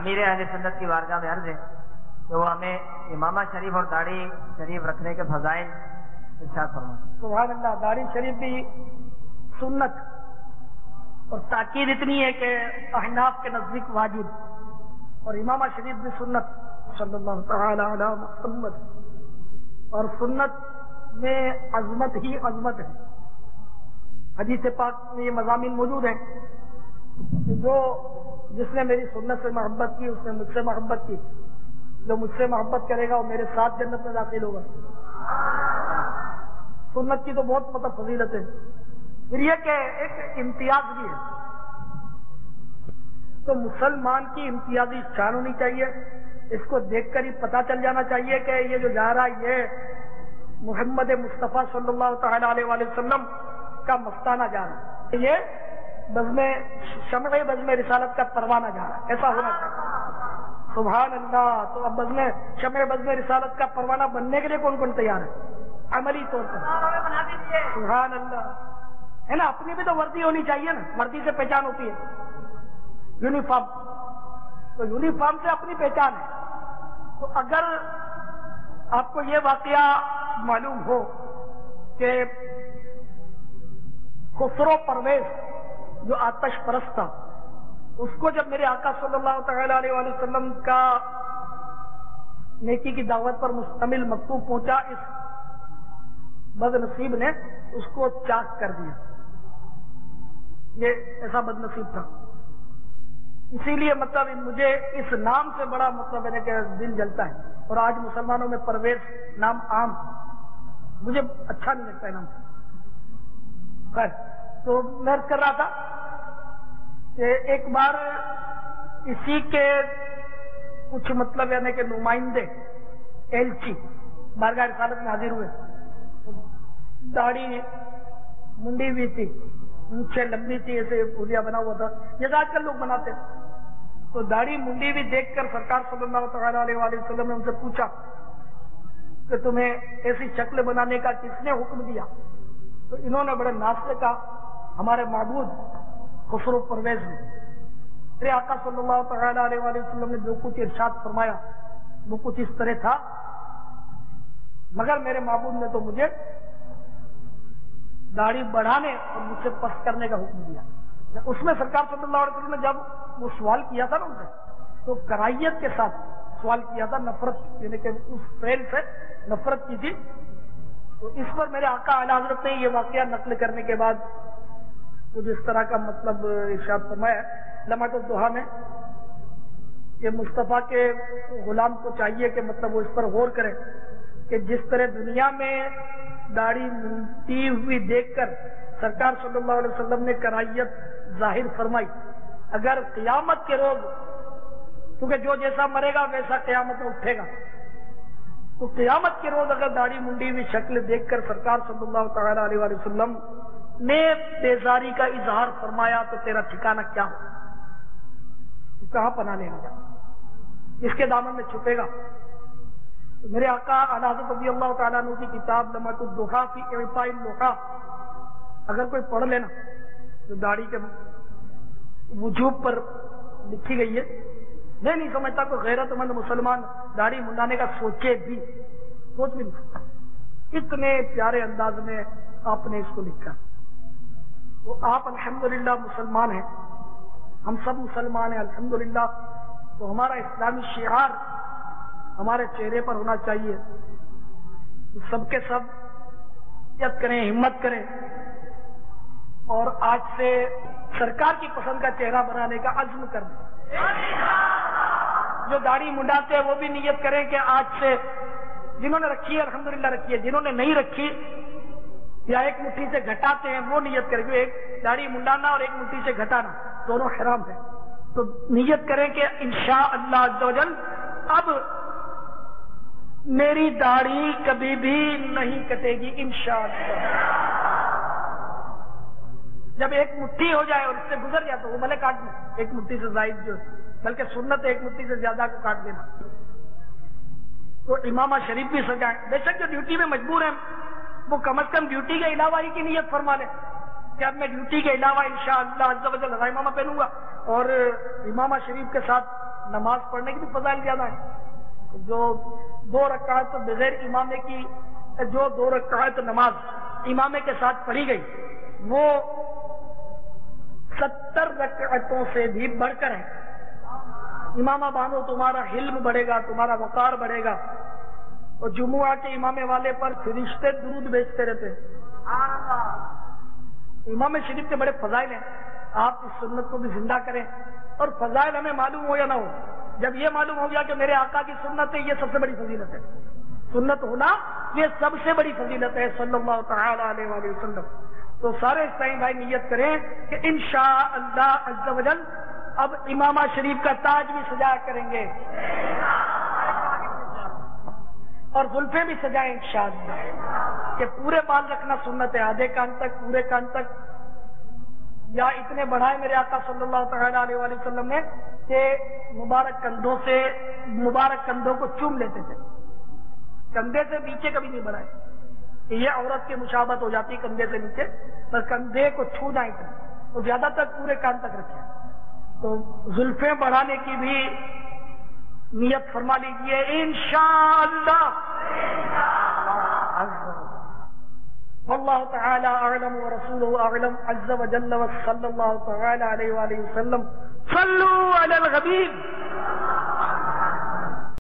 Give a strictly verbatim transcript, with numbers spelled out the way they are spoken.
امیر اہل سنت کی بارگاہ میں عرض ہے کہ وہ ہمیں امامہ شریف اور داڑھی شریف رکھنے کے فضائل ارشاد فرمائیں۔ سبحان اللہ، داڑھی شریف بھی سنت اور تاکید اتنی ہے کہ احناف کے نزدیک واجب، اور امامہ شریف بھی سنت صلی اللہ تعالی علی محمد، اور سنت میں عظمت ہی عظمت ہے۔ حدیث پاک میں یہ مضامین موجود ہیں کہ جو جس نے میری سنت سے محبت کی اس نے مجھ سے محبت کی، جو مجھ سے محبت کرے گا وہ میرے ساتھ جنت میں داخل ہوگا۔ سنت کی تو بہت مطلب فضیلت ہے۔ پھر یہ کہ ایک امتیاز بھی ہے، تو مسلمان کی امتیازی شان ہونی چاہیے، اس کو دیکھ کر ہی پتہ چل جانا چاہیے کہ یہ جو جا رہا ہے یہ محمد مصطفیٰ صلی اللہ تعالی علیہ وآلہ وسلم کا مستانہ جا رہا ہے، یہ بزم شمع بزم رسالت کا پروانہ جا رہا ہے، ایسا ہونا چاہیے۔ سبحان اللہ۔ تو اب بزم شمع بزم رسالت کا پروانہ بننے کے لیے کون کون تیار ہے عملی طور پر؟ سبحان اللہ، ہے نا؟ اپنی بھی تو وردی ہونی چاہیے نا، وردی سے پہچان ہوتی ہے، یونیفارم، تو یونیفارم سے اپنی پہچان ہے۔ تو اگر آپ کو یہ واقعہ معلوم ہو کہ خسرو پرویز جو آتش پرست تھا، اس کو جب میرے آقا صلی اللہ تعالی علیہ وآلہ وسلم کا نیکی کی دعوت پر مشتمل مکتوب پہنچا، اس بد نصیب نے اس کو چاک کر دیا، یہ ایسا بد نصیب تھا۔ اسی لیے مطلب مجھے اس نام سے بڑا مطلب ہے کہ دل جلتا ہے، اور آج مسلمانوں میں پرویز نام عام، مجھے اچھا نہیں لگتا ہے نام۔ خیر، تو میں عرض کر رہا تھا کہ ایک بار اسی کے کچھ مطلب یعنی کہ نمائندے ایلچی بارگاہ رسالت میں حاضر ہوئے، داڑھی منڈی بھی تھی، مونچھیں لمبی تھی، ایسے پھولیا بنا ہوا تھا جیسا آج کل لوگ بناتے ہیں۔ تو داڑھی منڈی بھی دیکھ کر سرکار صلی اللہ تعالی علیہ وآلہ وسلم نے ان سے پوچھا کہ تمہیں ایسی شکل بنانے کا کس نے حکم دیا؟ تو انہوں نے بڑے ناز سے کہا ہمارے معبود خسرو پرویز نے۔ میرے آقا صلی اللہ تعالی علیہ وآلہ وسلم نے جو کچھ ارشاد فرمایا وہ کچھ اس طرح تھا، مگر میرے معبود نے تو مجھے داڑھی بڑھانے اور مجھ سے پس کرنے کا حکم دیا۔ اس میں سرکار صلی اللہ علیہ وسلم نے جب وہ سوال کیا تھا نا ان سے، تو کرائیت کے ساتھ سوال کیا تھا، نفرت یعنی کہ اس فعل سے نفرت کی تھی۔ تو اس پر میرے آقا اعلیٰ حضرت نے یہ واقعہ نقل کرنے کے بعد کچھ اس طرح کا مطلب ارشاد فرمایا لمحۃ الضحیٰ میں کہ مصطفیٰ کے غلام کو چاہیے کہ مطلب وہ اس پر غور کرے کہ جس طرح دنیا میں داڑھی مونتی ہوئی دیکھ کر سرکار صلی اللہ علیہ وسلم نے کرائیت ظاہر فرمائی، اگر قیامت کے روز، کیونکہ جو جیسا مرے گا ویسا قیامت میں اٹھے گا، تو قیامت کے روز اگر داڑھی منڈی ہوئی شکل دیکھ کر سرکار صلی اللہ تعالی علیہ وآلہ وسلم نے بیزاری کا اظہار فرمایا تو تیرا ٹھکانہ کیا ہو؟ تو کہاں پناہ لینے گا؟ اس کے دامن میں چھپے گا؟ تو میرے آقا اعلیٰ حضرت رضی اللہ تعالیٰ عنہ کی کتاب لمحۃ الضحیٰ فی اعفاء اللحیٰ اگر کوئی پڑھ لینا تو داڑھی کے وجوب پر لکھی گئی ہے۔ میں نہیں سمجھتا کوئی غیرت مند مسلمان داڑھی منڈانے کا سوچے بھی، سوچ بھی نہیں سکتا، اتنے پیارے انداز میں آپ نے اس کو لکھا۔ تو آپ الحمدللہ مسلمان ہیں، ہم سب مسلمان ہیں الحمدللہ، تو ہمارا اسلامی شعار ہمارے چہرے پر ہونا چاہیے، سب کے سب یت کریں، ہمت کریں، اور آج سے سرکار کی پسند کا چہرہ بنانے کا عزم کریں۔ جو داڑھی منڈاتے ہیں وہ بھی نیت کریں کہ آج سے، جنہوں نے رکھی ہے الحمدللہ رکھی ہے، جنہوں نے نہیں رکھی یا ایک مٹھی سے گھٹاتے ہیں وہ نیت کریں، کہ ایک داڑھی منڈانا اور ایک مٹھی سے گھٹانا دونوں حرام ہے، تو نیت کریں کہ انشاءاللہ عز و جل اب میری داڑھی کبھی بھی نہیں کٹے گی انشاءاللہ۔ جب ایک مٹھی ہو جائے اور اس سے گزر جائے تو وہ بھلے کاٹ دیں، ایک مٹھی سے زائد جو بلکہ سنت ایک مٹھی سے زیادہ کو کاٹ دینا۔ تو امامہ شریف بھی سجائیں، بے شک جو ڈیوٹی میں مجبور ہیں وہ کم از کم ڈیوٹی کے علاوہ ہی کی نیت فرما لیں کہ اب میں ڈیوٹی کے علاوہ انشاءاللہ عز و جل امامہ پہنوں گا اور امامہ شریف کے ساتھ نماز پڑھنے کی بھی فضائل زیادہ ہیں. جو دو رکعت بغیر امامے کی جو دو رکعت نماز امامے کے ساتھ پڑھی گئی وہ ستر رکعتوں سے بھی بڑھ کر ہے. امامہ بانو تمہارا حلم بڑھے گا, تمہارا وقار بڑھے گا. اور جمعہ کے امامے والے پر فرشتے درود بھیجتے رہتے ہیں. امام شریف کے بڑے فضائل ہیں. آپ اس سنت کو بھی زندہ کریں, اور فضائل ہمیں معلوم ہو یا نہ ہو, جب یہ معلوم ہو گیا کہ میرے آقا کی سنت ہے, یہ سب سے بڑی فضیلت ہے. سنت ہونا یہ سب سے بڑی فضیلت ہے صلی اللہ تعالی علیہ وآلہ وسلم. تو سارے سائیں بھائی نیت کریں کہ انشاءاللہ عز و جل اب امامہ شریف کا تاج بھی سجایا کریں گے اور زلفیں بھی سجائیں انشاءاللہ. کہ پورے بال رکھنا سنت ہے, آدھے کان تک, پورے کان تک, یا اتنے بڑھائے میرے آقا صلی اللہ تعالی علیہ وآلہ وسلم نے کہ مبارک کندھوں سے مبارک کندھوں کو چوم لیتے تھے, کندھے سے نیچے کبھی نہیں بڑھائے. یہ عورت کی مشابہت ہو جاتی کندھے سے نیچے, بس کندھے کو چھو جائیں تو زیادہ تر پورے کان تک رکھیں. تو زلفیں بڑھانے کی بھی نیت فرما لیجیے انشاءاللہ. واللہ تعالی اعلم ورسولہ اعلم عز وجل وصلی اللہ تعالی علیہ وآلہ وسلم. صلوا علی الحبیب.